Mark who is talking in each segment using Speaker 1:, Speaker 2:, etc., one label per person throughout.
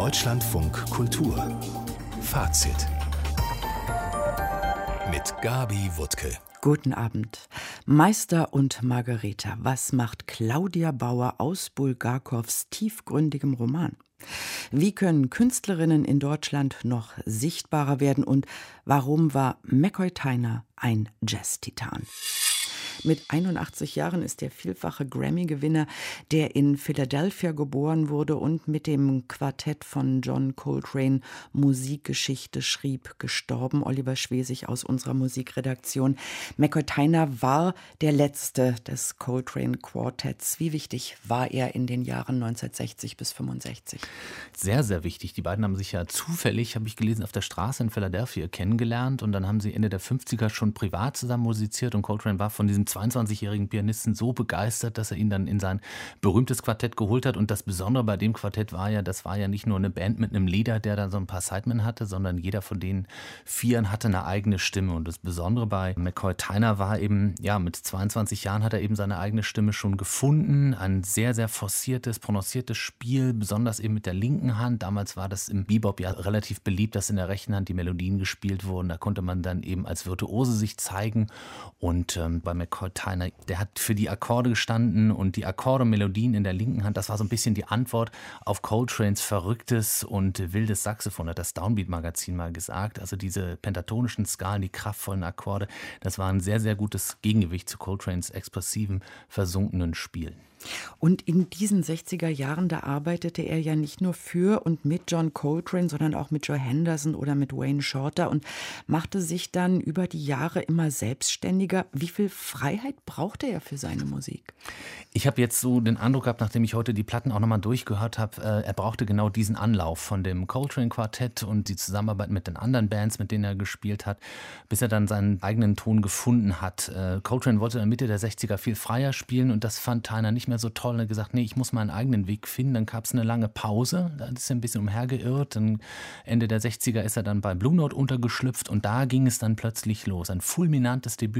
Speaker 1: Deutschlandfunk Kultur Fazit mit Gabi Wuttke.
Speaker 2: Guten Abend. Meister und Margareta, was macht Claudia Bauer aus Bulgakows tiefgründigem Roman? Wie können Künstlerinnen in Deutschland noch sichtbarer werden und warum war McCoy Tyner ein Jazz-Titan? Mit 81 Jahren ist der vielfache Grammy-Gewinner, der in Philadelphia geboren wurde und mit dem Quartett von John Coltrane Musikgeschichte schrieb, gestorben. Oliver Schwesig aus unserer Musikredaktion. McCoy Tyner war der letzte des Coltrane Quartetts. Wie wichtig war er in den Jahren 1960 bis 65?
Speaker 3: Sehr, sehr wichtig. Die beiden haben sich ja zufällig, habe ich gelesen, auf der Straße in Philadelphia kennengelernt und dann haben sie Ende der 50er schon privat zusammen musiziert und Coltrane war von diesem 22-jährigen Pianisten so begeistert, dass er ihn dann in sein berühmtes Quartett geholt hat. Und das Besondere bei dem Quartett war ja, das war ja nicht nur eine Band mit einem Leader, der dann so ein paar Sidemen hatte, sondern jeder von den Vieren hatte eine eigene Stimme. Und das Besondere bei McCoy Tyner war eben, ja, mit 22 Jahren hat er eben seine eigene Stimme schon gefunden. Ein sehr, sehr forciertes, prononciertes Spiel, besonders eben mit der linken Hand. Damals war das im Bebop ja relativ beliebt, dass in der rechten Hand die Melodien gespielt wurden. Da konnte man dann eben als Virtuose sich zeigen. Und bei McCoy Tyner, der hat für die Akkorde gestanden und die Akkorde und Melodien in der linken Hand, das war so ein bisschen die Antwort auf Coltranes verrücktes und wildes Saxophon, hat das Downbeat-Magazin mal gesagt. Also diese pentatonischen Skalen, die kraftvollen Akkorde, das war ein sehr, sehr gutes Gegengewicht zu Coltranes expressiven, versunkenen Spielen.
Speaker 2: Und in diesen 60er Jahren, da arbeitete er ja nicht nur für und mit John Coltrane, sondern auch mit Joe Henderson oder mit Wayne Shorter und machte sich dann über die Jahre immer selbstständiger. Wie viel Freiheit brauchte er für seine Musik?
Speaker 3: Ich habe jetzt so den Eindruck gehabt, nachdem ich heute die Platten auch nochmal durchgehört habe, er brauchte genau diesen Anlauf von dem Coltrane-Quartett und die Zusammenarbeit mit den anderen Bands, mit denen er gespielt hat, bis er dann seinen eigenen Ton gefunden hat. Coltrane wollte in der Mitte der 60er viel freier spielen und das fand Tyner nicht mehr so toll. Und er hat gesagt, nee, ich muss meinen eigenen Weg finden. Dann gab es eine lange Pause, da ist er ein bisschen umhergeirrt. Dann Ende der 60er ist er dann bei Blue Note untergeschlüpft und da ging es dann plötzlich los. Ein fulminantes Debüt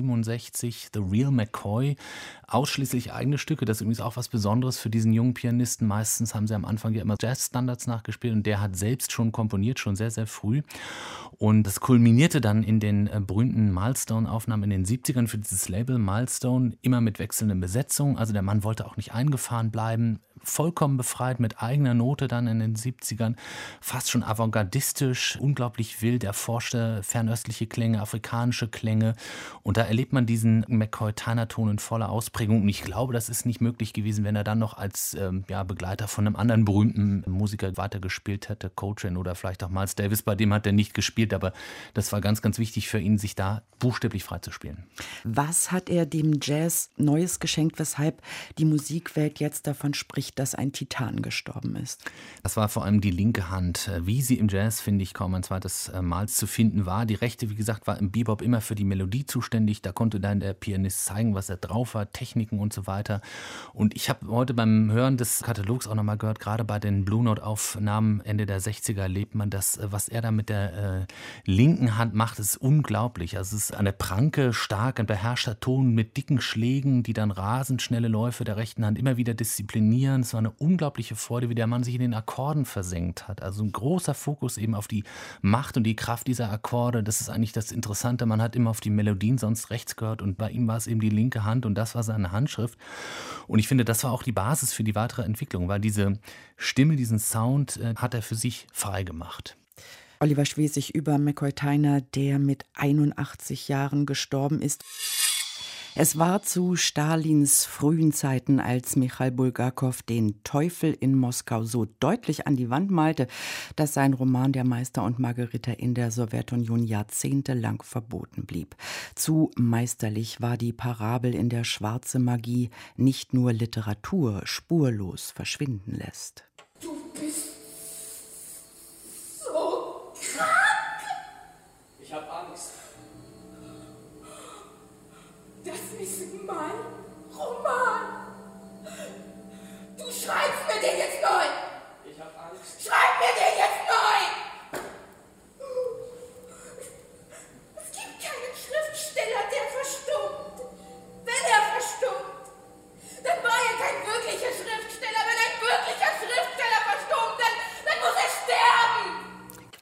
Speaker 3: 1967, The Real McCoy, ausschließlich eigene Stücke. Das ist übrigens auch was Besonderes für diesen jungen Pianisten. Meistens haben sie am Anfang ja immer Jazzstandards nachgespielt und der hat selbst schon komponiert, schon sehr, sehr früh. Und das kulminierte dann in den berühmten Milestone-Aufnahmen in den 70ern für dieses Label Milestone, immer mit wechselnden Besetzungen. Also der Mann wollte auch nicht eingefahren bleiben, vollkommen befreit mit eigener Note dann in den 70ern, fast schon avantgardistisch, unglaublich wild, erforschte fernöstliche Klänge, afrikanische Klänge und da erlebt man diesen McCoy Tyner Ton in voller Ausprägung und ich glaube, das ist nicht möglich gewesen, wenn er dann noch als Begleiter von einem anderen berühmten Musiker weitergespielt hätte, Coltrane oder vielleicht auch Miles Davis, bei dem hat er nicht gespielt, aber das war ganz, ganz wichtig für ihn, sich da buchstäblich frei zu spielen.
Speaker 2: Was hat er dem Jazz Neues geschenkt, weshalb die Musikwelt jetzt davon spricht, dass ein Titan gestorben ist?
Speaker 3: Das war vor allem die linke Hand. Wie sie im Jazz, finde ich, kaum ein zweites Mal zu finden war. Die rechte, wie gesagt, war im Bebop immer für die Melodie zuständig. Da konnte dann der Pianist zeigen, was er drauf hat, Techniken und so weiter. Und ich habe heute beim Hören des Katalogs auch nochmal gehört, gerade bei den Blue Note-Aufnahmen Ende der 60er erlebt man das, was er da mit der linken Hand macht, ist unglaublich. Also es ist eine Pranke, stark, ein beherrschter Ton mit dicken Schlägen, die dann rasend schnelle Läufe der rechten Hand immer wieder disziplinieren. Es war eine unglaubliche Freude, wie der Mann sich in den Akkorden versenkt hat. Also ein großer Fokus eben auf die Macht und die Kraft dieser Akkorde. Das ist eigentlich das Interessante. Man hat immer auf die Melodien sonst rechts gehört und bei ihm war es eben die linke Hand und das war seine Handschrift. Und ich finde, das war auch die Basis für die weitere Entwicklung, weil diese Stimme, diesen Sound hat er für sich frei gemacht.
Speaker 2: Oliver Schwesig über McCoy Tyner, der mit 81 Jahren gestorben ist. Es war zu Stalins frühen Zeiten, als Michail Bulgakow den Teufel in Moskau so deutlich an die Wand malte, dass sein Roman Der Meister und Margareta in der Sowjetunion jahrzehntelang verboten blieb. Zu meisterlich war die Parabel, in der schwarze Magie nicht nur Literatur spurlos verschwinden lässt.
Speaker 4: Du bist so krank! Ich hab Angst. Das ist mein Roman. Du schreibst mir den jetzt neu. Ich hab Angst. Schreib mir den jetzt neu. Es gibt keinen Schriftsteller, der verstummt. Wenn er verstummt, dann war er kein wirklicher Schriftsteller. Wenn ein wirklicher Schriftsteller verstummt, dann muss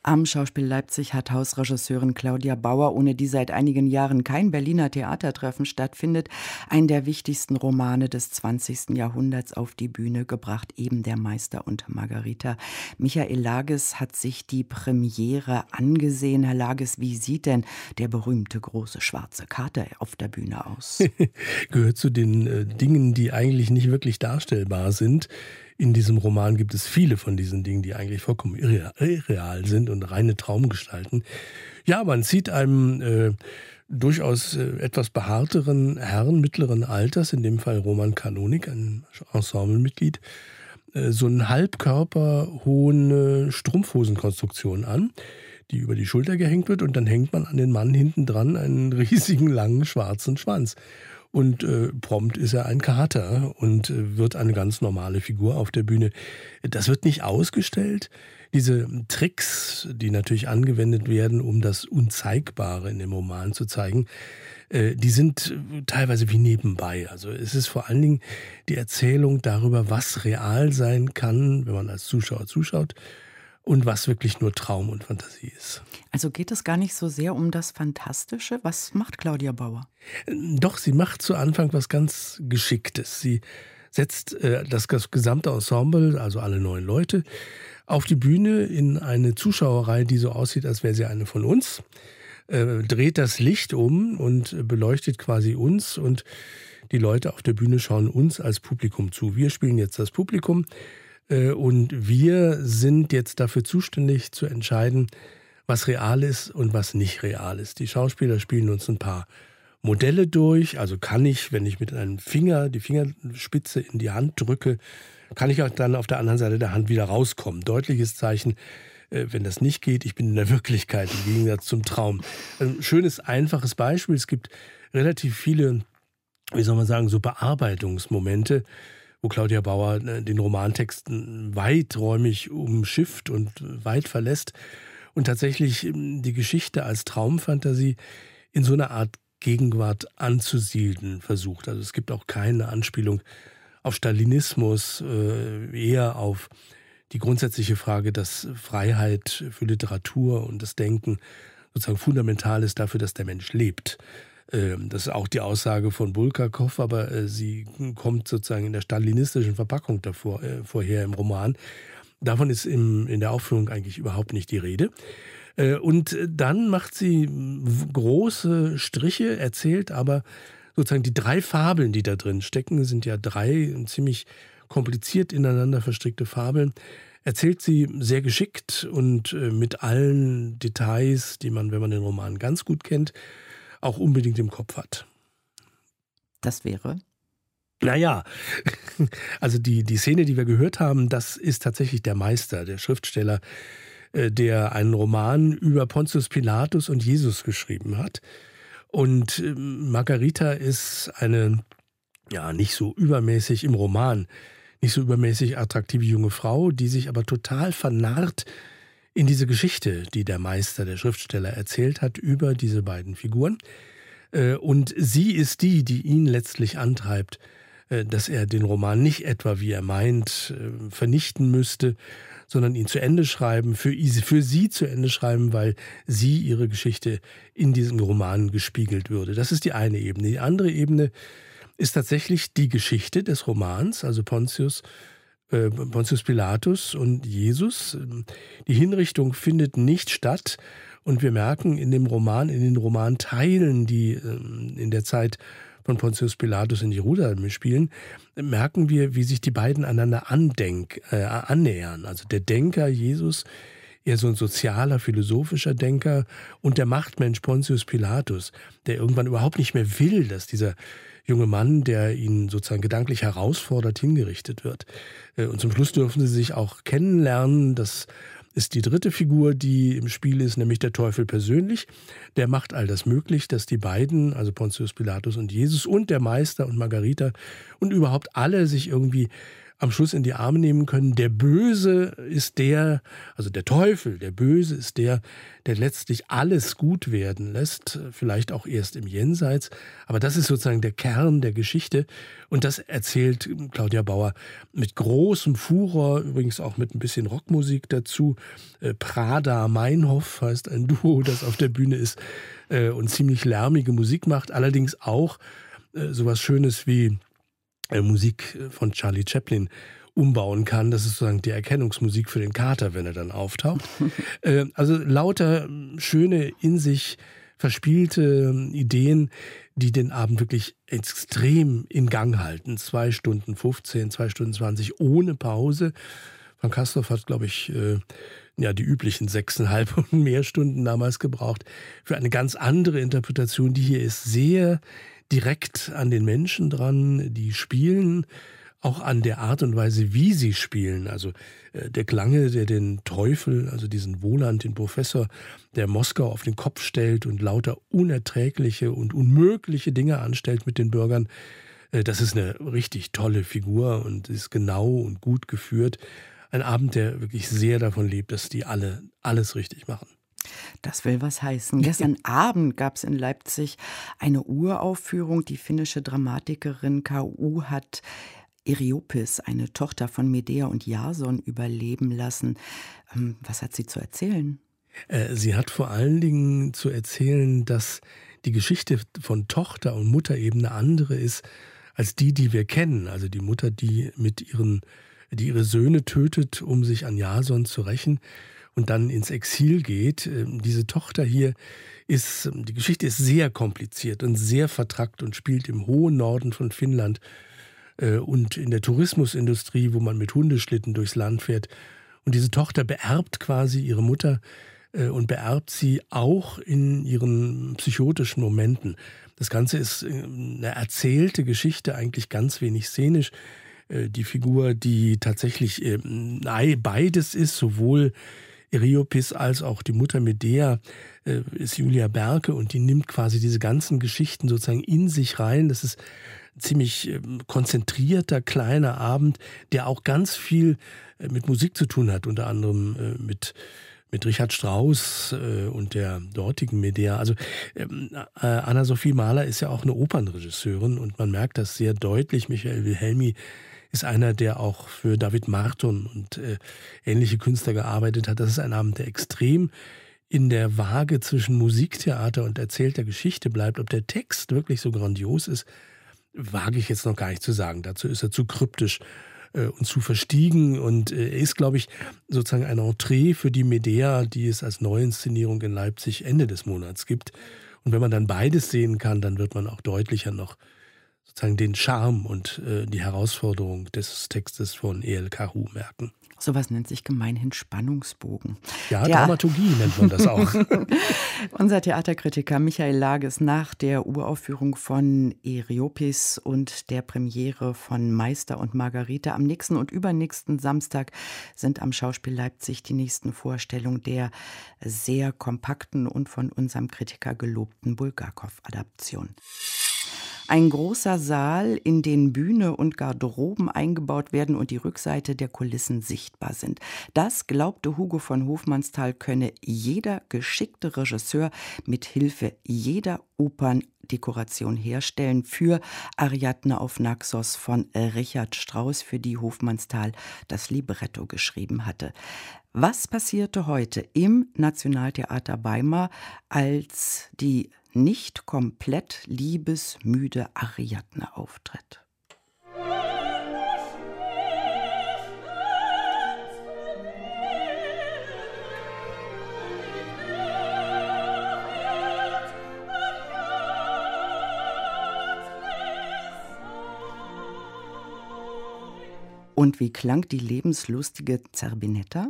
Speaker 2: Am Schauspiel Leipzig hat Hausregisseurin Claudia Bauer, ohne die seit einigen Jahren kein Berliner Theatertreffen stattfindet, einen der wichtigsten Romane des 20. Jahrhunderts auf die Bühne gebracht, eben Der Meister und Margarita. Michael Lages hat sich die Premiere angesehen. Herr Lages, wie sieht denn der berühmte große schwarze Kater auf der Bühne aus?
Speaker 5: Gehört zu den Dingen, die eigentlich nicht wirklich darstellbar sind. In diesem Roman gibt es viele von diesen Dingen, die eigentlich vollkommen irreal sind und reine Traumgestalten. Ja, man sieht einem durchaus etwas behaarteren Herrn mittleren Alters, in dem Fall Roman Kanonik, ein Ensemblemitglied, so einen halbkörperhohen Strumpfhosenkonstruktion an, die über die Schulter gehängt wird, und dann hängt man an den Mann hinten dran einen riesigen, langen, schwarzen Schwanz. Und prompt ist er ein Kater und wird eine ganz normale Figur auf der Bühne. Das wird nicht ausgestellt. Diese Tricks, die natürlich angewendet werden, um das Unzeigbare in dem Roman zu zeigen, die sind teilweise wie nebenbei. Also es ist vor allen Dingen die Erzählung darüber, was real sein kann, wenn man als Zuschauer zuschaut, und was wirklich nur Traum und Fantasie ist.
Speaker 2: Also geht es gar nicht so sehr um das Fantastische? Was macht Claudia Bauer?
Speaker 5: Doch, sie macht zu Anfang was ganz Geschicktes. Sie setzt das gesamte Ensemble, also alle 9 Leute, auf die Bühne in eine Zuschauerreihe, die so aussieht, als wäre sie eine von uns, dreht das Licht um und beleuchtet quasi uns, und die Leute auf der Bühne schauen uns als Publikum zu. Wir spielen jetzt das Publikum. Und wir sind jetzt dafür zuständig zu entscheiden, was real ist und was nicht real ist. Die Schauspieler spielen uns ein paar Modelle durch. Also kann ich, wenn ich mit einem Finger die Fingerspitze in die Hand drücke, kann ich auch dann auf der anderen Seite der Hand wieder rauskommen. Deutliches Zeichen, wenn das nicht geht, ich bin in der Wirklichkeit im Gegensatz zum Traum. Ein schönes, einfaches Beispiel. Es gibt relativ viele, wie soll man sagen, so Bearbeitungsmomente, wo Claudia Bauer den Romantext weiträumig umschifft und weit verlässt und tatsächlich die Geschichte als Traumfantasie in so einer Art Gegenwart anzusiedeln versucht. Also es gibt auch keine Anspielung auf Stalinismus, eher auf die grundsätzliche Frage, dass Freiheit für Literatur und das Denken sozusagen fundamental ist dafür, dass der Mensch lebt. Das ist auch die Aussage von Bulgakow, aber sie kommt sozusagen in der stalinistischen Verpackung vorher im Roman. Davon ist in der Aufführung eigentlich überhaupt nicht die Rede. Und dann macht sie große Striche, erzählt aber sozusagen die 3 Fabeln, die da drin stecken, sind ja 3 ziemlich kompliziert ineinander verstrickte Fabeln, erzählt sie sehr geschickt und mit allen Details, die man, wenn man den Roman ganz gut kennt, auch unbedingt im Kopf hat.
Speaker 2: Das wäre?
Speaker 5: Naja, also die Szene, die wir gehört haben, das ist tatsächlich der Meister, der Schriftsteller, der einen Roman über Pontius Pilatus und Jesus geschrieben hat. Und Margarita ist eine, ja, nicht so übermäßig im Roman, nicht so übermäßig attraktive junge Frau, die sich aber total vernarrt in diese Geschichte, die der Meister, der Schriftsteller, erzählt hat über diese beiden Figuren. Und sie ist die ihn letztlich antreibt, dass er den Roman nicht etwa, wie er meint, vernichten müsste, sondern ihn zu Ende schreiben, für sie zu Ende schreiben, weil sie ihre Geschichte in diesem Roman gespiegelt würde. Das ist die eine Ebene. Die andere Ebene ist tatsächlich die Geschichte des Romans, also Pontius Pilatus und Jesus. Die Hinrichtung findet nicht statt, und wir merken in den Romanteilen, die in der Zeit von Pontius Pilatus in Jerusalem spielen, merken wir, wie sich die beiden einander annähern. Also der Denker Jesus, eher so ein sozialer, philosophischer Denker, und der Machtmensch Pontius Pilatus, der irgendwann überhaupt nicht mehr will, dass dieser junge Mann, der ihn sozusagen gedanklich herausfordert, hingerichtet wird. Und zum Schluss dürfen sie sich auch kennenlernen. Das ist die dritte Figur, die im Spiel ist, nämlich der Teufel persönlich. Der macht all das möglich, dass die beiden, also Pontius Pilatus und Jesus und der Meister und Margarita und überhaupt alle sich irgendwie am Schluss in die Arme nehmen können. Der Böse ist der, also der Teufel, der Böse ist der letztlich alles gut werden lässt, vielleicht auch erst im Jenseits. Aber das ist sozusagen der Kern der Geschichte. Und das erzählt Claudia Bauer mit großem Furor, übrigens auch mit ein bisschen Rockmusik dazu. Prada Meinhof heißt ein Duo, das auf der Bühne ist und ziemlich lärmige Musik macht. Allerdings auch sowas Schönes wie Musik von Charlie Chaplin umbauen kann. Das ist sozusagen die Erkennungsmusik für den Kater, wenn er dann auftaucht. Also lauter schöne, in sich verspielte Ideen, die den Abend wirklich extrem in Gang halten. 2 Stunden 15, 2 Stunden 20 ohne Pause. Frank Castorf hat, glaube ich, die üblichen 6,5 und mehr Stunden damals gebraucht für eine ganz andere Interpretation. Die hier ist sehr direkt an den Menschen dran, die spielen, auch an der Art und Weise, wie sie spielen. Also der Klange, der den Teufel, also diesen Woland, den Professor der Moskau auf den Kopf stellt und lauter unerträgliche und unmögliche Dinge anstellt mit den Bürgern, das ist eine richtig tolle Figur und ist genau und gut geführt. Ein Abend, der wirklich sehr davon lebt, dass die alle alles richtig machen.
Speaker 2: Das will was heißen. Gestern Abend gab es in Leipzig eine Uraufführung. Die finnische Dramatikerin K.U. hat Eriopis, eine Tochter von Medea und Jason, überleben lassen. Was hat sie zu erzählen?
Speaker 5: Sie hat vor allen Dingen zu erzählen, dass die Geschichte von Tochter und Mutter eben eine andere ist als die wir kennen. Also die Mutter, die ihre Söhne tötet, um sich an Jason zu rächen und dann ins Exil geht. Diese Tochter hier die Geschichte ist sehr kompliziert und sehr vertrackt und spielt im hohen Norden von Finnland und in der Tourismusindustrie, wo man mit Hundeschlitten durchs Land fährt. Und diese Tochter beerbt quasi ihre Mutter und beerbt sie auch in ihren psychotischen Momenten. Das Ganze ist eine erzählte Geschichte, eigentlich ganz wenig szenisch. Die Figur, die tatsächlich beides ist, sowohl Eriopis als auch die Mutter Medea, ist Julia Berke, und die nimmt quasi diese ganzen Geschichten sozusagen in sich rein. Das ist ein ziemlich konzentrierter, kleiner Abend, der auch ganz viel mit Musik zu tun hat, unter anderem mit Richard Strauss und der dortigen Medea. Also Anna-Sophie Mahler ist ja auch eine Opernregisseurin und man merkt das sehr deutlich. Michael Wilhelmi ist einer, der auch für David Marton und ähnliche Künstler gearbeitet hat. Das ist ein Abend, der extrem in der Waage zwischen Musiktheater und erzählter Geschichte bleibt. Ob der Text wirklich so grandios ist, wage ich jetzt noch gar nicht zu sagen. Dazu ist er zu kryptisch und zu verstiegen. Und er ist, glaube ich, sozusagen ein Entree für die Medea, die es als Neuinszenierung in Leipzig Ende des Monats gibt. Und wenn man dann beides sehen kann, dann wird man auch deutlicher noch sozusagen den Charme und die Herausforderung des Textes von E.L. Cahoon merken.
Speaker 2: Sowas nennt sich gemeinhin Spannungsbogen.
Speaker 5: Ja, Dramaturgie nennt man das auch.
Speaker 2: Unser Theaterkritiker Michael Lages nach der Uraufführung von Eriopis und der Premiere von Meister und Margarita am nächsten und übernächsten Samstag sind am Schauspiel Leipzig die nächsten Vorstellungen der sehr kompakten und von unserem Kritiker gelobten Bulgakow-Adaption. Ein großer Saal, in den Bühne und Garderoben eingebaut werden und die Rückseite der Kulissen sichtbar sind. Das glaubte Hugo von Hofmannsthal, könne jeder geschickte Regisseur mit Hilfe jeder Operndekoration herstellen für Ariadne auf Naxos von Richard Strauss, für die Hofmannsthal das Libretto geschrieben hatte. Was passierte heute im Nationaltheater Weimar, als die nicht komplett liebesmüde Ariadne auftritt? Und wie klang die lebenslustige Zerbinetta?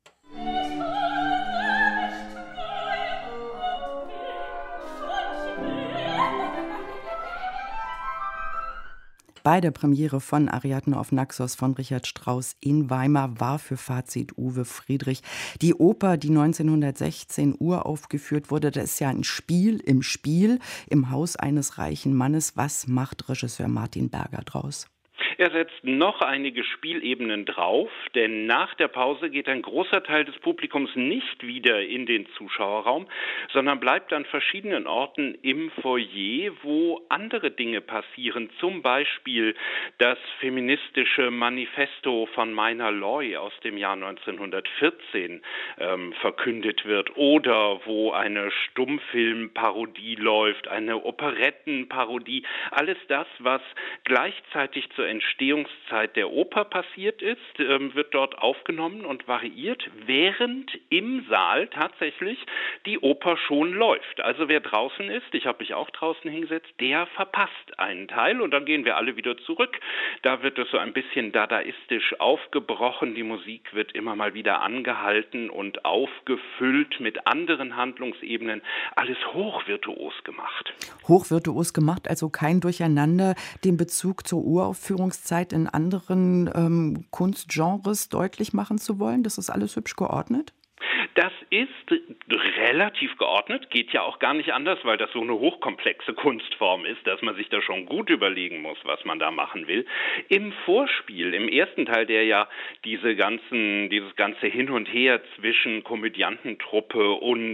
Speaker 2: Bei der Premiere von Ariadne auf Naxos von Richard Strauss in Weimar war für Fazit Uwe Friedrich die Oper, die 1916 uraufgeführt wurde. Das ist ja ein Spiel im Haus eines reichen Mannes. Was macht Regisseur Martin Berger draus?
Speaker 6: Er setzt noch einige Spielebenen drauf, denn nach der Pause geht ein großer Teil des Publikums nicht wieder in den Zuschauerraum, sondern bleibt an verschiedenen Orten im Foyer, wo andere Dinge passieren, zum Beispiel das feministische Manifesto von Minor Loy aus dem Jahr 1914 verkündet wird oder wo eine Stummfilmparodie läuft, eine Operettenparodie, alles das, was gleichzeitig zur Entstehungszeit der Oper passiert ist, wird dort aufgenommen und variiert, während im Saal tatsächlich die Oper schon läuft. Also wer draußen ist, ich habe mich auch draußen hingesetzt, der verpasst einen Teil und dann gehen wir alle wieder zurück. Da wird es so ein bisschen dadaistisch aufgebrochen, die Musik wird immer mal wieder angehalten und aufgefüllt mit anderen Handlungsebenen, alles hochvirtuos gemacht.
Speaker 2: Hochvirtuos gemacht, also kein Durcheinander, den Bezug zur Uraufführungszeit in anderen Kunstgenres deutlich machen zu wollen? Das ist alles hübsch geordnet?
Speaker 6: Das ist relativ geordnet, geht ja auch gar nicht anders, weil das so eine hochkomplexe Kunstform ist, dass man sich da schon gut überlegen muss, was man da machen will. Im Vorspiel, im ersten Teil, der ja dieses ganze Hin und Her zwischen Komödiantentruppe und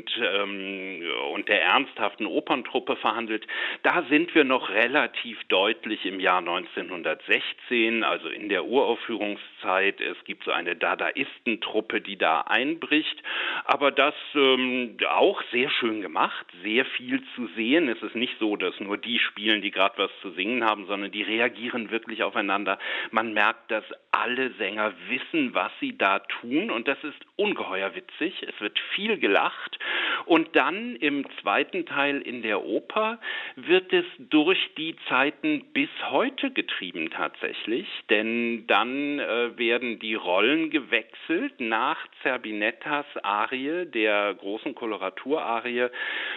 Speaker 6: der ernsthaften Operntruppe verhandelt, da sind wir noch relativ deutlich im Jahr 1916, also in der Uraufführungszeit. Es gibt so eine Dadaistentruppe, die da einbricht. Aber das auch sehr schön gemacht, sehr viel zu sehen. Es ist nicht so, dass nur die spielen, die gerade was zu singen haben, sondern die reagieren wirklich aufeinander. Man merkt, dass alle Sänger wissen, was sie da tun und das ist ungeheuer witzig. Es wird viel gelacht und dann im zweiten Teil in der Oper wird es durch die Zeiten bis heute getrieben tatsächlich, denn dann werden die Rollen gewechselt nach Zerbinettas Arie, der großen Koloratuраrie,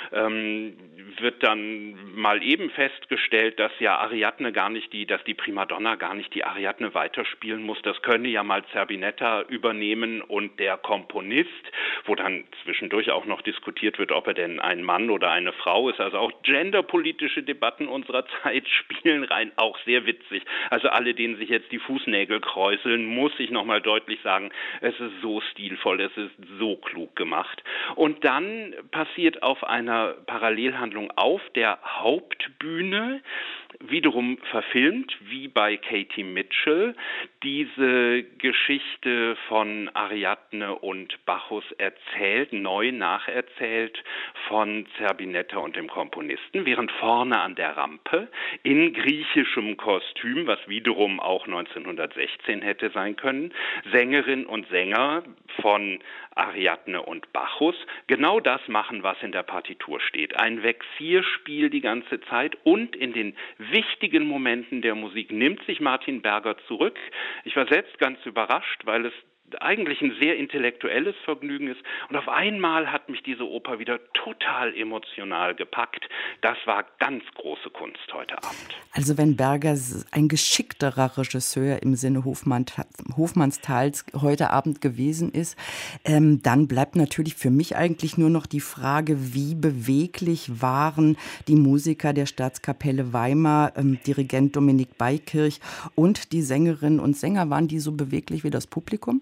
Speaker 6: wird dann mal eben festgestellt, dass ja Ariadne dass die Primadonna gar nicht die Ariadne weiterspielen muss. Das könne ja mal Zerbinetta übernehmen und der Komponist, wo dann zwischendurch auch noch diskutiert wird, ob er denn ein Mann oder eine Frau ist. Also auch genderpolitische Debatten unserer Zeit spielen rein, auch sehr witzig. Also alle, denen sich jetzt die Fußnägel kräuseln, muss ich nochmal deutlich sagen, es ist so stilvoll, es ist so klug gemacht. Und dann passiert auf einer Parallelhandlung auf der Hauptbühne, wiederum verfilmt, wie bei Katie Mitchell, diese Geschichte von Ariadne und Bacchus erzählt, neu nacherzählt von Zerbinetta und dem Komponisten, während vorne an der Rampe in griechischem Kostüm, was wiederum auch 1916 hätte sein können, Sängerinnen und Sänger von Ariadne und Bacchus genau das machen, was in der Partitur steht. Ein Vexierspiel die ganze Zeit und in den wichtigen Momenten der Musik nimmt sich Martin Berger zurück. Ich war selbst ganz überrascht, weil es eigentlich ein sehr intellektuelles Vergnügen ist. Und auf einmal hat mich diese Oper wieder total emotional gepackt. Das war ganz große Kunst heute Abend.
Speaker 2: Also wenn Berger ein geschickterer Regisseur im Sinne Hofmannsthals heute Abend gewesen ist, dann bleibt natürlich für mich eigentlich nur noch die Frage, wie beweglich waren die Musiker der Staatskapelle Weimar, Dirigent Dominik Beikirch und die Sängerinnen und Sänger, waren die so beweglich wie das Publikum?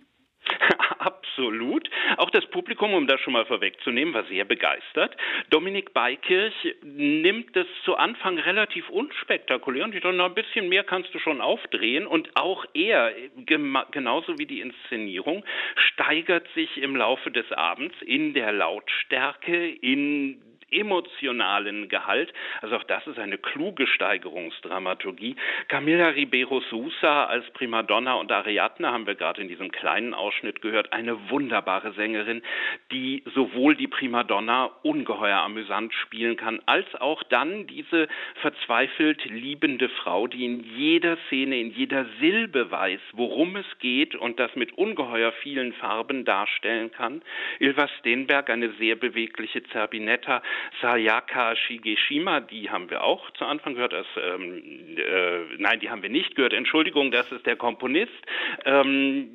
Speaker 6: Absolut. Auch das Publikum, um das schon mal vorwegzunehmen, war sehr begeistert. Dominik Beikirch nimmt es zu Anfang relativ unspektakulär und ich dachte, ein bisschen mehr kannst du schon aufdrehen. Und auch er, genauso wie die Inszenierung, steigert sich im Laufe des Abends in der Lautstärke, in emotionalen Gehalt. Also auch das ist eine kluge Steigerungsdramaturgie. Camila Ribeiro Sousa als Primadonna und Ariadne haben wir gerade in diesem kleinen Ausschnitt gehört. Eine wunderbare Sängerin, die sowohl die Primadonna ungeheuer amüsant spielen kann, als auch dann diese verzweifelt liebende Frau, die in jeder Szene, in jeder Silbe weiß, worum es geht und das mit ungeheuer vielen Farben darstellen kann. Ylva Stenberg, eine sehr bewegliche Zerbinetta, Sayaka Shigeshima, die haben wir auch zu Anfang gehört. Nein, die haben wir nicht gehört. Entschuldigung, das ist der Komponist.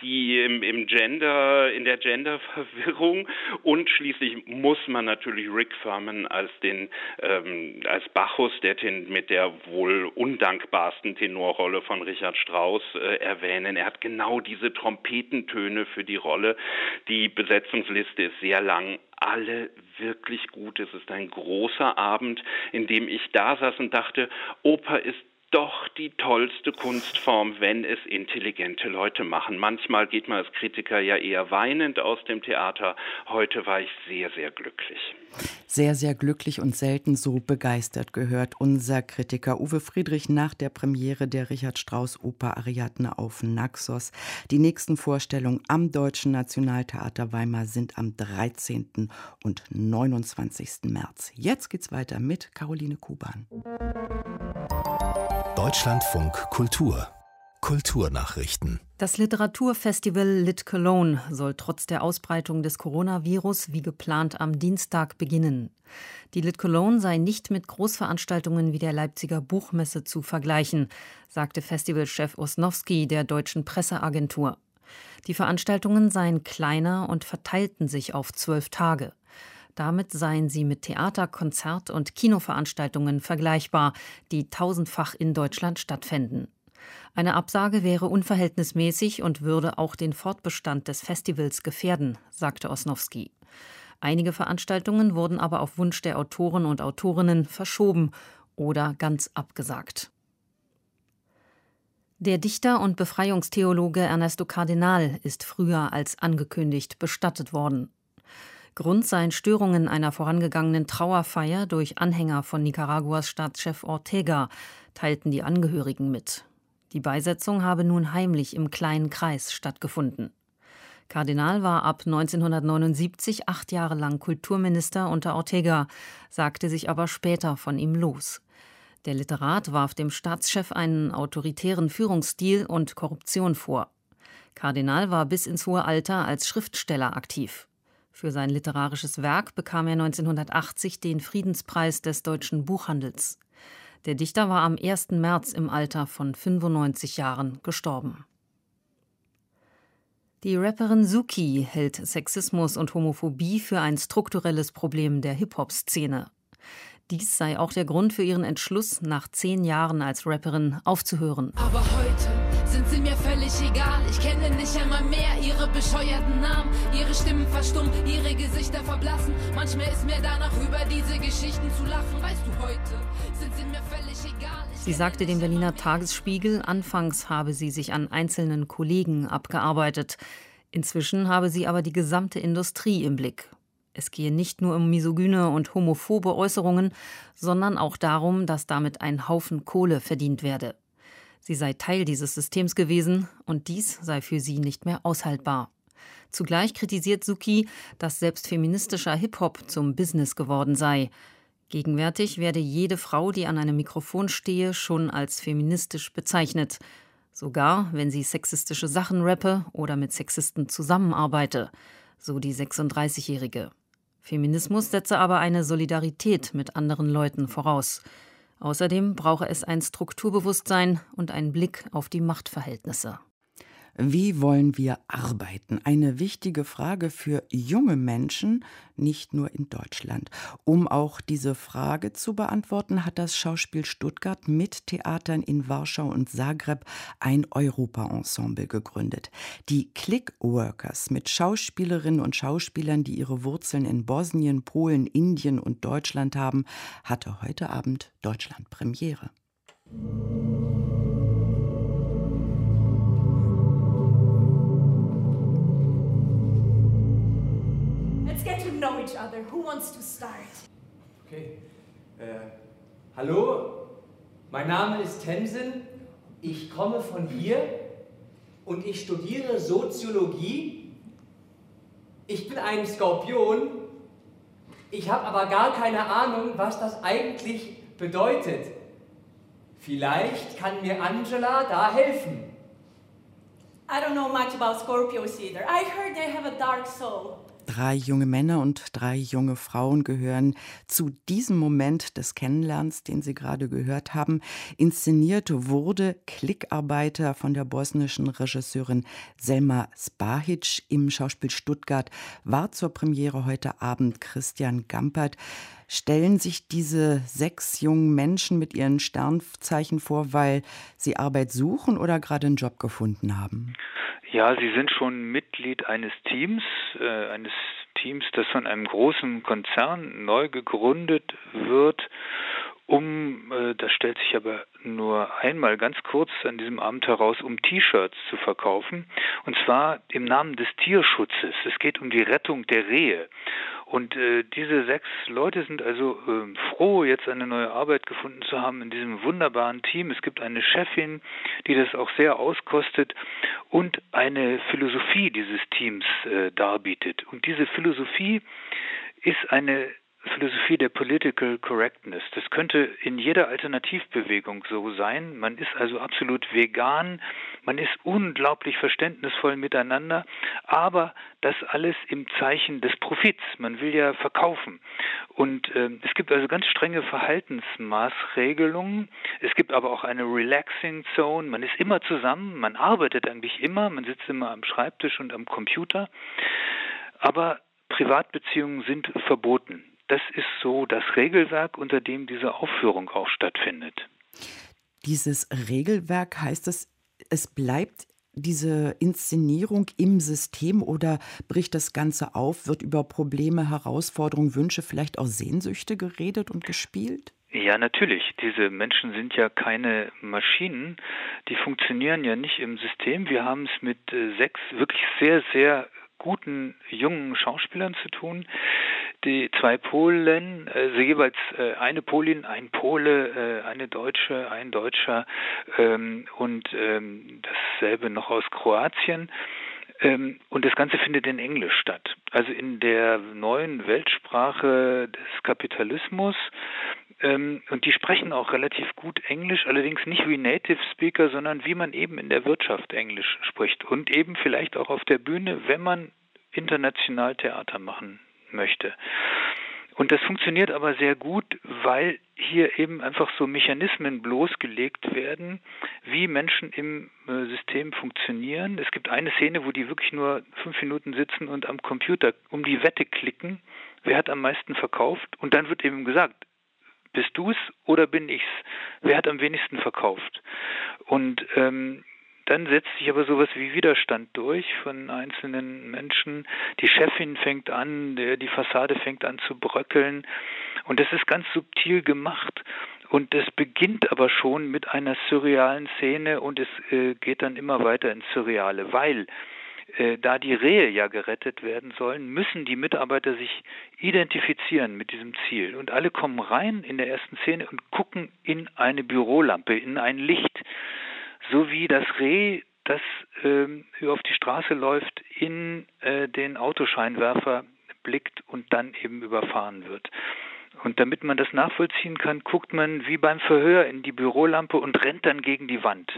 Speaker 6: in der Genderverwirrung, und schließlich muss man natürlich Rick Furman als Bacchus, mit der wohl undankbarsten Tenorrolle von Richard Strauss erwähnen. Er hat genau diese Trompetentöne für die Rolle. Die Besetzungsliste ist sehr lang. Alle wirklich gut. Es ist ein großer Abend, in dem ich da saß und dachte, Oper ist doch die tollste Kunstform, wenn es intelligente Leute machen. Manchmal geht man als Kritiker ja eher weinend aus dem Theater. Heute war ich sehr, sehr glücklich.
Speaker 2: Sehr, sehr glücklich und selten so begeistert, gehört unser Kritiker Uwe Friedrich nach der Premiere der Richard Strauss Oper Ariadne auf Naxos. Die nächsten Vorstellungen am Deutschen Nationaltheater Weimar sind am 13. und 29. März. Jetzt geht's weiter mit Caroline Kuban.
Speaker 1: Deutschlandfunk Kultur. Kulturnachrichten.
Speaker 7: Das Literaturfestival Lit Cologne soll trotz der Ausbreitung des Coronavirus wie geplant am Dienstag beginnen. Die Lit Cologne sei nicht mit Großveranstaltungen wie der Leipziger Buchmesse zu vergleichen, sagte Festivalchef Osnowski der Deutschen Presseagentur. Die Veranstaltungen seien kleiner und verteilten sich auf 12 Tage. Damit seien sie mit Theater-, Konzert- und Kinoveranstaltungen vergleichbar, die tausendfach in Deutschland stattfänden. Eine Absage wäre unverhältnismäßig und würde auch den Fortbestand des Festivals gefährden, sagte Osnowski. Einige Veranstaltungen wurden aber auf Wunsch der Autoren und Autorinnen verschoben oder ganz abgesagt. Der Dichter und Befreiungstheologe Ernesto Cardenal ist früher als angekündigt bestattet worden. Grund seien Störungen einer vorangegangenen Trauerfeier durch Anhänger von Nicaraguas Staatschef Ortega, teilten die Angehörigen mit. Die Beisetzung habe nun heimlich im kleinen Kreis stattgefunden. Cardenal war ab 1979 8 Jahre lang Kulturminister unter Ortega, sagte sich aber später von ihm los. Der Literat warf dem Staatschef einen autoritären Führungsstil und Korruption vor. Cardenal war bis ins hohe Alter als Schriftsteller aktiv. Für sein literarisches Werk bekam er 1980 den Friedenspreis des deutschen Buchhandels. Der Dichter war am 1. März im Alter von 95 Jahren gestorben. Die Rapperin Suki hält Sexismus und Homophobie für ein strukturelles Problem der Hip-Hop-Szene. Dies sei auch der Grund für ihren Entschluss, nach 10 Jahren als Rapperin aufzuhören.
Speaker 8: Aber heute sind sie mir völlig egal. Ich kenne nicht einmal mehr ihre bescheuerten Namen. Ihre Stimmen verstummen, ihre Gesichter verblassen. Manchmal ist mir danach, über diese Geschichten zu lachen. Weißt du, heute sind sie mir völlig egal.
Speaker 7: Sie sagte dem Berliner Tagesspiegel, anfangs habe sie sich an einzelnen Kollegen abgearbeitet. Inzwischen habe sie aber die gesamte Industrie im Blick. Es gehe nicht nur um misogyne und homophobe Äußerungen, sondern auch darum, dass damit ein Haufen Kohle verdient werde. Sie sei Teil dieses Systems gewesen und dies sei für sie nicht mehr aushaltbar. Zugleich kritisiert Suki, dass selbst feministischer Hip-Hop zum Business geworden sei. Gegenwärtig werde jede Frau, die an einem Mikrofon stehe, schon als feministisch bezeichnet. Sogar, wenn sie sexistische Sachen rappe oder mit Sexisten zusammenarbeite, so die 36-Jährige. Feminismus setze aber eine Solidarität mit anderen Leuten voraus. Außerdem brauche es ein Strukturbewusstsein und einen Blick auf die Machtverhältnisse.
Speaker 2: Wie wollen wir arbeiten? Eine wichtige Frage für junge Menschen, nicht nur in Deutschland. Um auch diese Frage zu beantworten, hat das Schauspiel Stuttgart mit Theatern in Warschau und Zagreb ein Europa-Ensemble gegründet. Die Clickworkers mit Schauspielerinnen und Schauspielern, die ihre Wurzeln in Bosnien, Polen, Indien und Deutschland haben, hatte heute Abend Deutschland Premiere.
Speaker 9: Let's get to know each other. Who wants to start?
Speaker 10: Okay. Hallo, mein Name ist Tenzin. Ich komme von hier und ich studiere Soziologie. Ich bin ein Skorpion. Ich habe aber gar keine Ahnung, was das eigentlich bedeutet. Vielleicht kann mir Angela da helfen.
Speaker 9: I don't know much about Scorpios either. I heard they have a dark soul.
Speaker 2: 3 junge Männer und 3 junge Frauen gehören zu diesem Moment des Kennenlernens, den Sie gerade gehört haben. Inszeniert wurde Klickarbeiter von der bosnischen Regisseurin Selma Spahic. Im Schauspiel Stuttgart war zur Premiere heute Abend Christian Gampert. Stellen sich diese 6 jungen Menschen mit ihren Sternzeichen vor, weil sie Arbeit suchen oder gerade einen Job gefunden haben?
Speaker 11: Ja, sie sind schon Mitglied eines Teams, das von einem großen Konzern neu gegründet wird, das stellt sich aber nur einmal ganz kurz an diesem Abend heraus, um T-Shirts zu verkaufen, und zwar im Namen des Tierschutzes. Es geht um die Rettung der Rehe. Und diese 6 Leute sind also froh, jetzt eine neue Arbeit gefunden zu haben in diesem wunderbaren Team. Es gibt eine Chefin, die das auch sehr auskostet und eine Philosophie dieses Teams darbietet. Und diese Philosophie ist eine Philosophie der Political Correctness. Das könnte in jeder Alternativbewegung so sein. Man ist also absolut vegan, man ist unglaublich verständnisvoll miteinander, aber das alles im Zeichen des Profits. Man will ja verkaufen. Und es gibt also ganz strenge Verhaltensmaßregelungen. Es gibt aber auch eine Relaxing Zone. Man ist immer zusammen, man arbeitet eigentlich immer, man sitzt immer am Schreibtisch und am Computer. Aber Privatbeziehungen sind verboten. Das ist so das Regelwerk, unter dem diese Aufführung auch stattfindet.
Speaker 2: Dieses Regelwerk, heißt es bleibt diese Inszenierung im System oder bricht das Ganze auf? Wird über Probleme, Herausforderungen, Wünsche, vielleicht auch Sehnsüchte geredet und gespielt?
Speaker 11: Ja, natürlich. Diese Menschen sind ja keine Maschinen. Die funktionieren ja nicht im System. Wir haben es mit 6 wirklich sehr, sehr guten jungen Schauspielern zu tun. Die 2 Polen, also jeweils eine Polin, ein Pole, eine Deutsche, ein Deutscher und dasselbe noch aus Kroatien. Und das Ganze findet in Englisch statt. Also in der neuen Weltsprache des Kapitalismus. Und die sprechen auch relativ gut Englisch, allerdings nicht wie Native Speaker, sondern wie man eben in der Wirtschaft Englisch spricht. Und eben vielleicht auch auf der Bühne, wenn man international Theater machen möchte. Und das funktioniert aber sehr gut, weil hier eben einfach so Mechanismen bloßgelegt werden, wie Menschen im System funktionieren. Es gibt eine Szene, wo die wirklich nur 5 Minuten sitzen und am Computer um die Wette klicken, wer hat am meisten verkauft, und dann wird eben gesagt, bist du's oder bin ich's? Wer hat am wenigsten verkauft? Und dann setzt sich aber sowas wie Widerstand durch von einzelnen Menschen. Die Chefin fängt an, die Fassade fängt an zu bröckeln. Und das ist ganz subtil gemacht. Und es beginnt aber schon mit einer surrealen Szene und es geht dann immer weiter ins Surreale, weil da die Rehe ja gerettet werden sollen, müssen die Mitarbeiter sich identifizieren mit diesem Ziel. Und alle kommen rein in der ersten Szene und gucken in eine Bürolampe, in ein Licht, so wie das Reh, das auf die Straße läuft, in den Autoscheinwerfer blickt und dann eben überfahren wird. Und damit man das nachvollziehen kann, guckt man wie beim Verhör in die Bürolampe und rennt dann gegen die Wand.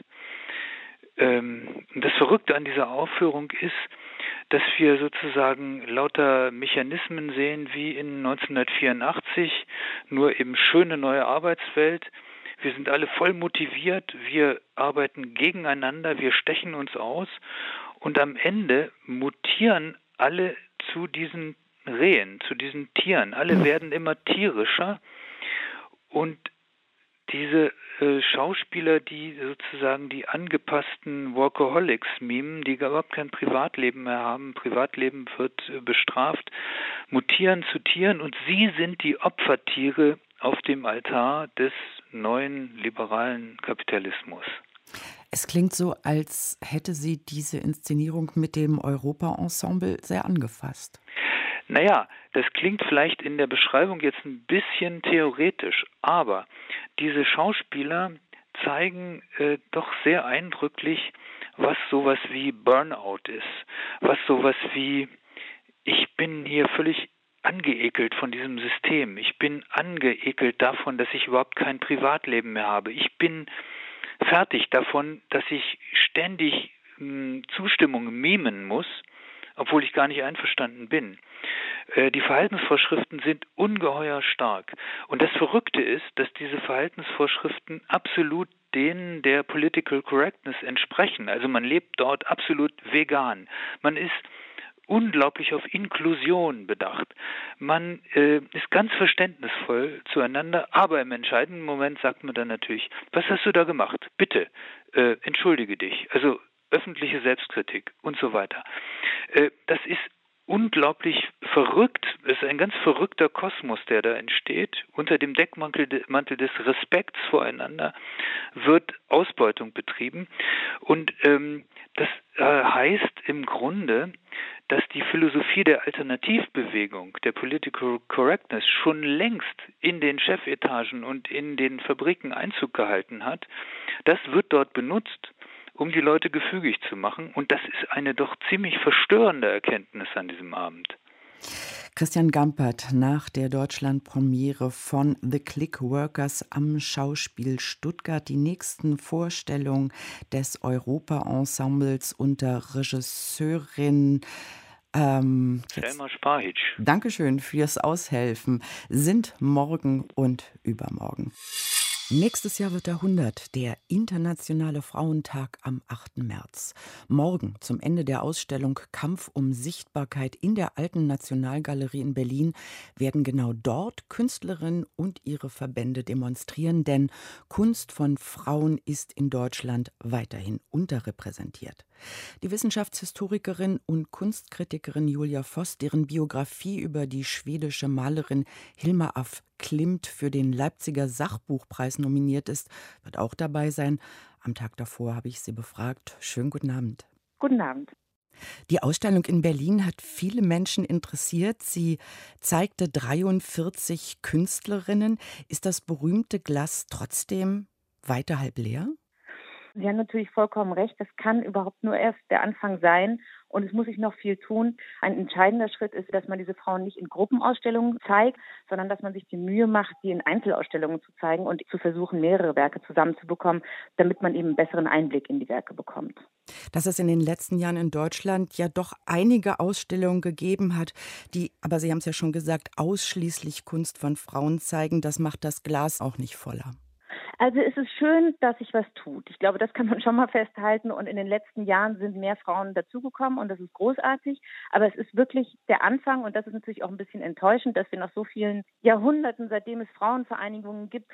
Speaker 11: Das Verrückte an dieser Aufführung ist, dass wir sozusagen lauter Mechanismen sehen wie in 1984, nur eben schöne neue Arbeitswelt. Wir sind alle voll motiviert, wir arbeiten gegeneinander, wir stechen uns aus und am Ende mutieren alle zu diesen Rehen, zu diesen Tieren. Alle werden immer tierischer und diese Schauspieler, die sozusagen die angepassten Workaholics mimen, die überhaupt kein Privatleben mehr haben, Privatleben wird bestraft, mutieren zu Tieren und sie sind die Opfertiere auf dem Altar des neuen liberalen Kapitalismus.
Speaker 2: Es klingt so, als hätte sie diese Inszenierung mit dem Europa-Ensemble sehr angefasst.
Speaker 11: Naja, das klingt vielleicht in der Beschreibung jetzt ein bisschen theoretisch, aber diese Schauspieler zeigen doch sehr eindrücklich, was sowas wie Burnout ist, was sowas wie, ich bin hier völlig angeekelt von diesem System, ich bin angeekelt davon, dass ich überhaupt kein Privatleben mehr habe, ich bin fertig davon, dass ich ständig Zustimmung mimen muss, obwohl ich gar nicht einverstanden bin. Die Verhaltensvorschriften sind ungeheuer stark. Und das Verrückte ist, dass diese Verhaltensvorschriften absolut denen der Political Correctness entsprechen. Also man lebt dort absolut vegan. Man ist unglaublich auf Inklusion bedacht. Man ist ganz verständnisvoll zueinander, aber im entscheidenden Moment sagt man dann natürlich, was hast du da gemacht? Bitte, entschuldige dich. Also öffentliche Selbstkritik und so weiter. Das ist unglaublich verrückt. Es ist ein ganz verrückter Kosmos, der da entsteht. Unter dem Deckmantel des Respekts voreinander wird Ausbeutung betrieben. Und das heißt im Grunde, dass die Philosophie der Alternativbewegung, der Political Correctness, schon längst in den Chefetagen und in den Fabriken Einzug gehalten hat. Das wird dort benutzt, um die Leute gefügig zu machen. Und das ist eine doch ziemlich verstörende Erkenntnis an diesem Abend.
Speaker 2: Christian Gampert nach der Deutschlandpremiere von The Clickworkers am Schauspiel Stuttgart. Die nächsten Vorstellungen des Europa-Ensembles unter Regisseurin
Speaker 11: Selma Spahic.
Speaker 2: Dankeschön fürs Aushelfen. Sind morgen und übermorgen. Nächstes Jahr wird der 100, der Internationale Frauentag am 8. März. Morgen, zum Ende der Ausstellung Kampf um Sichtbarkeit in der Alten Nationalgalerie in Berlin, werden genau dort Künstlerinnen und ihre Verbände demonstrieren, denn Kunst von Frauen ist in Deutschland weiterhin unterrepräsentiert. Die Wissenschaftshistorikerin und Kunstkritikerin Julia Voss, deren Biografie über die schwedische Malerin Hilma af Klint für den Leipziger Sachbuchpreis nominiert ist, wird auch dabei sein. Am Tag davor habe ich sie befragt. Schönen guten Abend.
Speaker 12: Guten Abend.
Speaker 2: Die Ausstellung in Berlin hat viele Menschen interessiert. Sie zeigte 43 Künstlerinnen. Ist das berühmte Glas trotzdem weiter halb leer?
Speaker 12: Sie haben natürlich vollkommen recht. Das kann überhaupt nur erst der Anfang sein. Und es muss sich noch viel tun. Ein entscheidender Schritt ist, dass man diese Frauen nicht in Gruppenausstellungen zeigt, sondern dass man sich die Mühe macht, die in Einzelausstellungen zu zeigen und zu versuchen, mehrere Werke zusammenzubekommen, damit man eben einen besseren Einblick in die Werke bekommt.
Speaker 2: Dass es in den letzten Jahren in Deutschland ja doch einige Ausstellungen gegeben hat, die, aber Sie haben es ja schon gesagt, ausschließlich Kunst von Frauen zeigen, das macht das Glas auch nicht voller.
Speaker 12: Also es ist schön, dass sich was tut. Ich glaube, das kann man schon mal festhalten. Und in den letzten Jahren sind mehr Frauen dazugekommen und das ist großartig. Aber es ist wirklich der Anfang und das ist natürlich auch ein bisschen enttäuschend, dass wir nach so vielen Jahrhunderten, seitdem es Frauenvereinigungen gibt,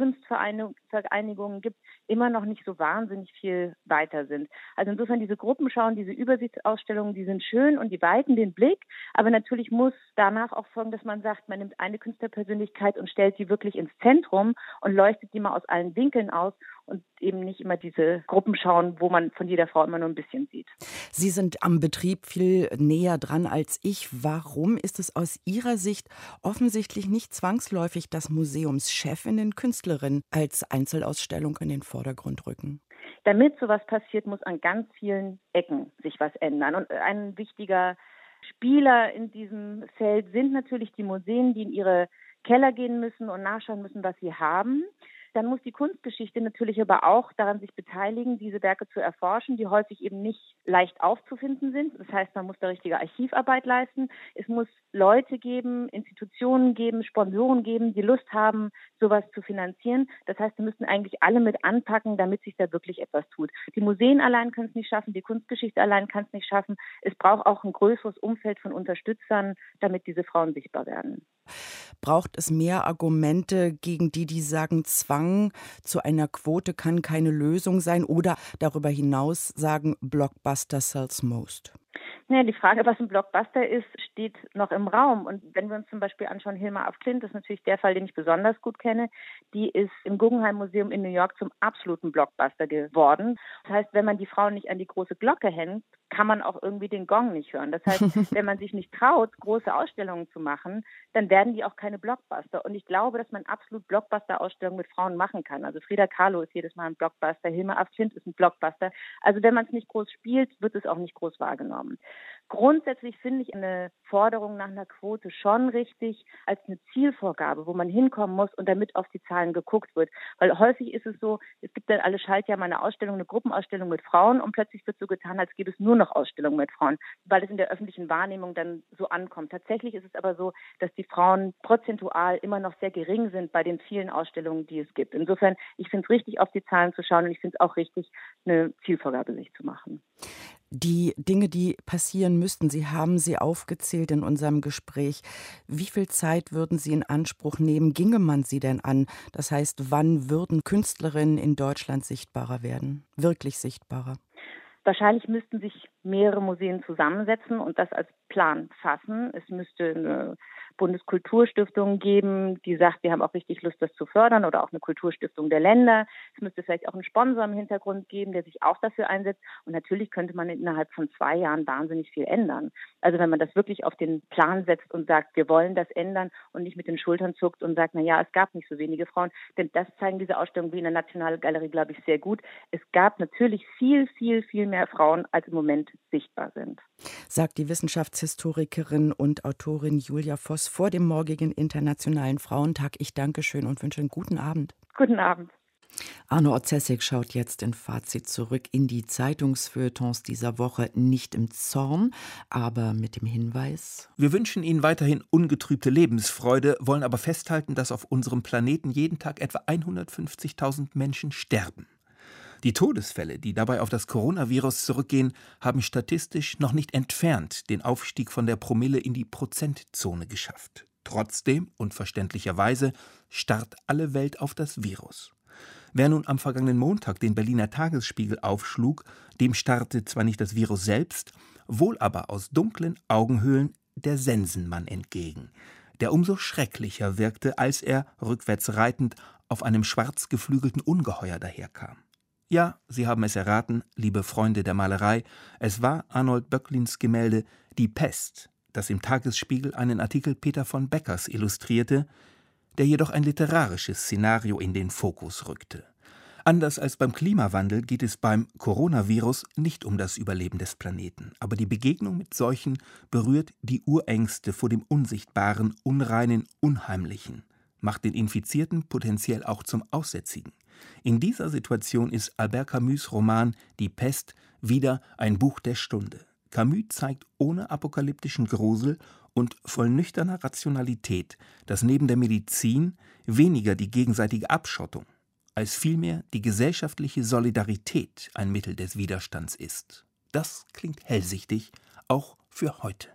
Speaker 12: Frauenkunstvereinigungen gibt, immer noch nicht so wahnsinnig viel weiter sind. Also insofern diese Gruppenschauen, diese Übersichtsausstellungen, die sind schön und die weiten den Blick. Aber natürlich muss danach auch folgen, dass man sagt, man nimmt eine Künstlerpersönlichkeit und stellt die wirklich ins Zentrum und leuchtet die mal aus allen Winkeln aus und eben nicht immer diese Gruppen schauen, wo man von jeder Frau immer nur ein bisschen sieht.
Speaker 2: Sie sind am Betrieb viel näher dran als ich. Warum ist es aus Ihrer Sicht offensichtlich nicht zwangsläufig, dass Museumschefinnen Künstlerinnen als Einzelausstellung in den Vordergrund rücken?
Speaker 12: Damit sowas passiert, muss an ganz vielen Ecken sich was ändern. Und ein wichtiger Spieler in diesem Feld sind natürlich die Museen, die in ihre Keller gehen müssen und nachschauen müssen, was sie haben. Dann muss die Kunstgeschichte natürlich aber auch daran sich beteiligen, diese Werke zu erforschen, die häufig eben nicht leicht aufzufinden sind. Das heißt, man muss da richtige Archivarbeit leisten. Es muss Leute geben, Institutionen geben, Sponsoren geben, die Lust haben, sowas zu finanzieren. Das heißt, wir müssen eigentlich alle mit anpacken, damit sich da wirklich etwas tut. Die Museen allein können es nicht schaffen, die Kunstgeschichte allein kann es nicht schaffen. Es braucht auch ein größeres Umfeld von Unterstützern, damit diese Frauen sichtbar werden.
Speaker 2: Braucht es mehr Argumente gegen die sagen, Zwang zu einer Quote kann keine Lösung sein oder darüber hinaus sagen, Blockbuster sells most?
Speaker 12: Ja, die Frage, was ein Blockbuster ist, steht noch im Raum. Und wenn wir uns zum Beispiel anschauen, Hilma af Klint, das ist natürlich der Fall, den ich besonders gut kenne, die ist im Guggenheim Museum in New York zum absoluten Blockbuster geworden. Das heißt, wenn man die Frauen nicht an die große Glocke hängt, kann man auch irgendwie den Gong nicht hören. Das heißt, wenn man sich nicht traut, große Ausstellungen zu machen, dann werden die auch keine Blockbuster. Und ich glaube, dass man absolut Blockbuster-Ausstellungen mit Frauen machen kann. Also Frida Kahlo ist jedes Mal ein Blockbuster, Hilma af Klint ist ein Blockbuster. Also wenn man es nicht groß spielt, wird es auch nicht groß wahrgenommen. Grundsätzlich finde ich eine Forderung nach einer Quote schon richtig als eine Zielvorgabe, wo man hinkommen muss und damit auf die Zahlen geguckt wird. Weil häufig ist es so, es gibt dann alle Schaltjahr mal eine Ausstellung, eine Gruppenausstellung mit Frauen und plötzlich wird so getan, als gäbe es nur noch Ausstellungen mit Frauen, weil es in der öffentlichen Wahrnehmung dann so ankommt. Tatsächlich ist es aber so, dass die Frauen prozentual immer noch sehr gering sind bei den vielen Ausstellungen, die es gibt. Insofern, ich finde es richtig, auf die Zahlen zu schauen und ich finde es auch richtig, eine Zielvorgabe sich zu machen.
Speaker 2: Die Dinge, die passieren müssten, Sie haben sie aufgezählt in unserem Gespräch. Wie viel Zeit würden Sie in Anspruch nehmen? Ginge man sie denn an? Das heißt, wann würden Künstlerinnen in Deutschland sichtbarer werden? Wirklich sichtbarer?
Speaker 12: Wahrscheinlich müssten sich mehrere Museen zusammensetzen und das als Plan fassen. Es müsste eine Bundeskulturstiftung geben, die sagt, wir haben auch richtig Lust, das zu fördern, oder auch eine Kulturstiftung der Länder. Es müsste vielleicht auch einen Sponsor im Hintergrund geben, der sich auch dafür einsetzt. Und natürlich könnte man innerhalb von 2 Jahren wahnsinnig viel ändern. Also wenn man das wirklich auf den Plan setzt und sagt, wir wollen das ändern und nicht mit den Schultern zuckt und sagt, na ja, es gab nicht so wenige Frauen. Denn das zeigen diese Ausstellungen wie in der Nationalgalerie, glaube ich, sehr gut. Es gab natürlich viel, viel, viel mehr Frauen, als im Moment sichtbar sind.
Speaker 2: Sagt die Wissenschaftshistorikerin und Autorin Julia Voss vor dem morgigen Internationalen Frauentag. Ich danke schön und wünsche einen guten Abend.
Speaker 12: Guten Abend.
Speaker 2: Arno Orzessig schaut jetzt in Fazit zurück in die Zeitungsfeuilletons dieser Woche, nicht im Zorn, aber mit dem Hinweis:
Speaker 13: Wir wünschen Ihnen weiterhin ungetrübte Lebensfreude, wollen aber festhalten, dass auf unserem Planeten jeden Tag etwa 150.000 Menschen sterben. Die Todesfälle, die dabei auf das Coronavirus zurückgehen, haben statistisch noch nicht entfernt den Aufstieg von der Promille in die Prozentzone geschafft. Trotzdem, unverständlicherweise, starrt alle Welt auf das Virus. Wer nun am vergangenen Montag den Berliner Tagesspiegel aufschlug, dem starrte zwar nicht das Virus selbst, wohl aber aus dunklen Augenhöhlen der Sensenmann entgegen, der umso schrecklicher wirkte, als er, rückwärts reitend, auf einem schwarz geflügelten Ungeheuer daherkam. Ja, Sie haben es erraten, liebe Freunde der Malerei, es war Arnold Böcklins Gemälde »Die Pest«, das im Tagesspiegel einen Artikel Peter von Beckers illustrierte, der jedoch ein literarisches Szenario in den Fokus rückte. Anders als beim Klimawandel geht es beim Coronavirus nicht um das Überleben des Planeten, aber die Begegnung mit Seuchen berührt die Urängste vor dem Unsichtbaren, Unreinen, Unheimlichen, macht den Infizierten potenziell auch zum Aussätzigen. In dieser Situation ist Albert Camus' Roman »Die Pest« wieder ein Buch der Stunde. Camus zeigt ohne apokalyptischen Grusel und voll nüchterner Rationalität, dass neben der Medizin weniger die gegenseitige Abschottung, als vielmehr die gesellschaftliche Solidarität ein Mittel des Widerstands ist. Das klingt hellsichtig, auch für heute.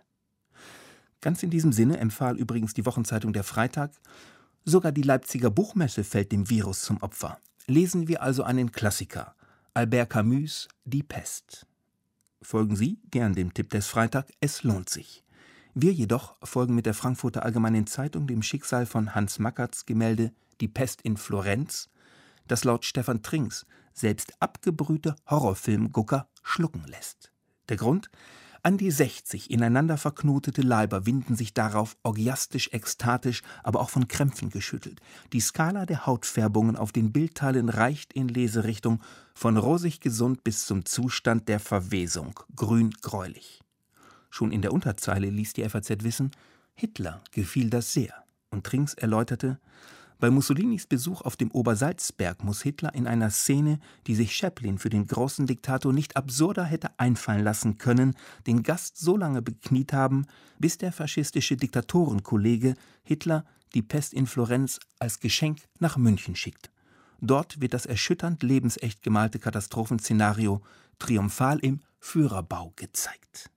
Speaker 13: Ganz in diesem Sinne empfahl übrigens die Wochenzeitung Der Freitag: Sogar die Leipziger Buchmesse fällt dem Virus zum Opfer. Lesen wir also einen Klassiker, Albert Camus' »Die Pest«. Folgen Sie gern dem Tipp des Freitag, es lohnt sich. Wir jedoch folgen mit der Frankfurter Allgemeinen Zeitung dem Schicksal von Hans Mackerts Gemälde »Die Pest in Florenz«, das laut Stefan Trinks selbst abgebrühte Horrorfilmgucker schlucken lässt. Der Grund? An die 60 ineinander verknotete Leiber winden sich darauf orgiastisch, ekstatisch, aber auch von Krämpfen geschüttelt. Die Skala der Hautfärbungen auf den Bildteilen reicht in Leserichtung von rosig gesund bis zum Zustand der Verwesung, grün-gräulich. Schon in der Unterzeile ließ die FAZ wissen, Hitler gefiel das sehr. Und Trinks erläuterte, bei Mussolinis Besuch auf dem Obersalzberg muss Hitler in einer Szene, die sich Chaplin für den großen Diktator nicht absurder hätte einfallen lassen können, den Gast so lange bekniet haben, bis der faschistische Diktatorenkollege Hitler die Pest in Florenz als Geschenk nach München schickt. Dort wird das erschütternd lebensecht gemalte Katastrophenszenario triumphal im Führerbau gezeigt.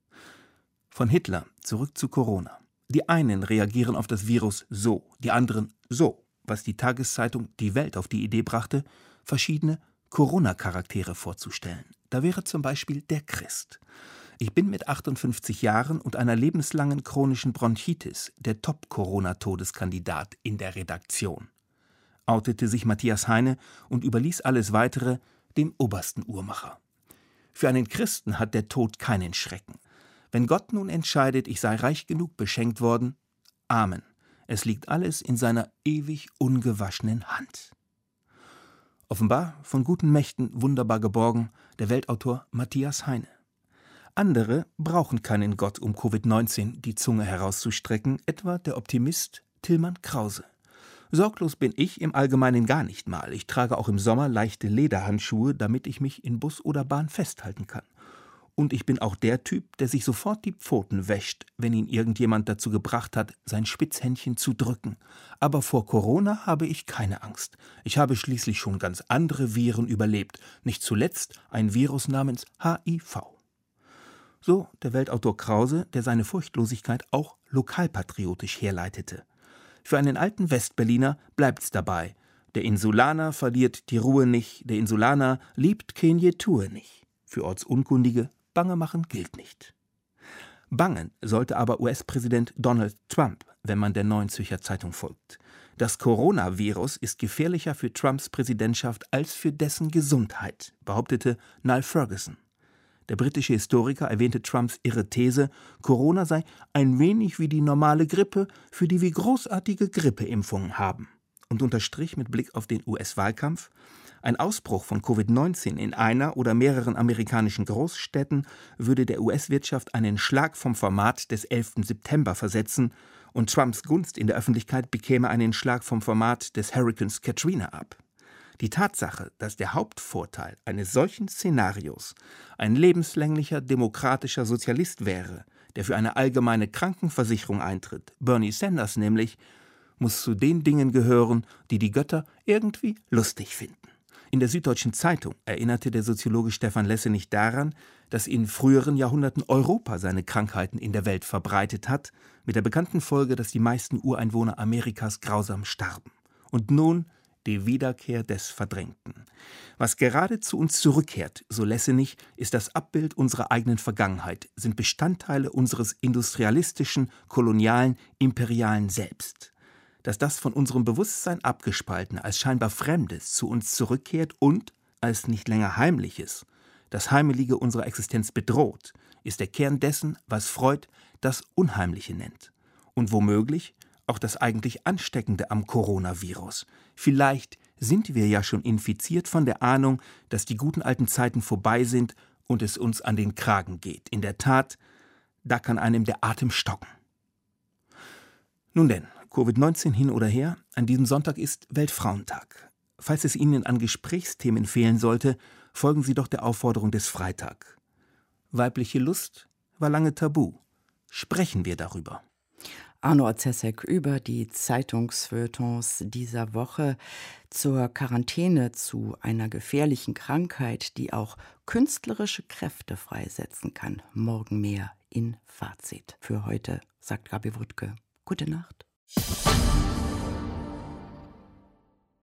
Speaker 13: Von Hitler zurück zu Corona. Die einen reagieren auf das Virus so, die anderen so, was die Tageszeitung Die Welt auf die Idee brachte, verschiedene Corona-Charaktere vorzustellen. Da wäre zum Beispiel der Christ. Ich bin mit 58 Jahren und einer lebenslangen chronischen Bronchitis der Top-Corona-Todeskandidat in der Redaktion, outete sich Matthias Heine und überließ alles Weitere dem obersten Uhrmacher. Für einen Christen hat der Tod keinen Schrecken. Wenn Gott nun entscheidet, ich sei reich genug beschenkt worden, Amen. Es liegt alles in seiner ewig ungewaschenen Hand. Offenbar von guten Mächten wunderbar geborgen, der Weltautor Matthias Heine. Andere brauchen keinen Gott, um Covid-19 die Zunge herauszustrecken, etwa der Optimist Tilman Krause. Sorglos bin ich im Allgemeinen gar nicht mal. Ich trage auch im Sommer leichte Lederhandschuhe, damit ich mich in Bus oder Bahn festhalten kann. Und ich bin auch der Typ, der sich sofort die Pfoten wäscht, wenn ihn irgendjemand dazu gebracht hat, sein Spitzhändchen zu drücken. Aber vor Corona habe ich keine Angst. Ich habe schließlich schon ganz andere Viren überlebt, nicht zuletzt ein Virus namens HIV. So der Weltautor Krause, der seine Furchtlosigkeit auch lokalpatriotisch herleitete. Für einen alten Westberliner bleibt's dabei. Der Insulaner verliert die Ruhe nicht, der Insulaner liebt kein Jetue nicht. Für Ortsunkundige Bange machen gilt nicht. Bangen sollte aber US-Präsident Donald Trump, wenn man der Neuen Zürcher Zeitung folgt. Das Coronavirus ist gefährlicher für Trumps Präsidentschaft als für dessen Gesundheit, behauptete Niall Ferguson. Der britische Historiker erwähnte Trumps irre These, Corona sei ein wenig wie die normale Grippe, für die wir großartige Grippeimpfungen haben. Und unterstrich mit Blick auf den US-Wahlkampf, ein Ausbruch von Covid-19 in einer oder mehreren amerikanischen Großstädten würde der US-Wirtschaft einen Schlag vom Format des 11. September versetzen und Trumps Gunst in der Öffentlichkeit bekäme einen Schlag vom Format des Hurrikans Katrina ab. Die Tatsache, dass der Hauptvorteil eines solchen Szenarios ein lebenslänglicher demokratischer Sozialist wäre, der für eine allgemeine Krankenversicherung eintritt, Bernie Sanders nämlich, muss zu den Dingen gehören, die die Götter irgendwie lustig finden. In der Süddeutschen Zeitung erinnerte der Soziologe Stefan Lessenich daran, dass in früheren Jahrhunderten Europa seine Krankheiten in der Welt verbreitet hat, mit der bekannten Folge, dass die meisten Ureinwohner Amerikas grausam starben. Und nun die Wiederkehr des Verdrängten. Was gerade zu uns zurückkehrt, so Lessenich, ist das Abbild unserer eigenen Vergangenheit, sind Bestandteile unseres industrialistischen, kolonialen, imperialen Selbst. Dass das von unserem Bewusstsein abgespaltene, als scheinbar Fremdes zu uns zurückkehrt und, als nicht länger Heimliches, das Heimelige unserer Existenz bedroht, ist der Kern dessen, was Freud das Unheimliche nennt. Und womöglich auch das eigentlich Ansteckende am Coronavirus. Vielleicht sind wir ja schon infiziert von der Ahnung, dass die guten alten Zeiten vorbei sind und es uns an den Kragen geht. In der Tat, da kann einem der Atem stocken. Nun denn, Covid-19 hin oder her, an diesem Sonntag ist Weltfrauentag. Falls es Ihnen an Gesprächsthemen fehlen sollte, folgen Sie doch der Aufforderung des Freitag. Weibliche Lust war lange tabu. Sprechen wir darüber.
Speaker 2: Arno Orzeszek über die Zeitungsfeuilletons dieser Woche zur Quarantäne, zu einer gefährlichen Krankheit, die auch künstlerische Kräfte freisetzen kann. Morgen mehr in Fazit. Für heute sagt Gabi Wuttke. Gute Nacht.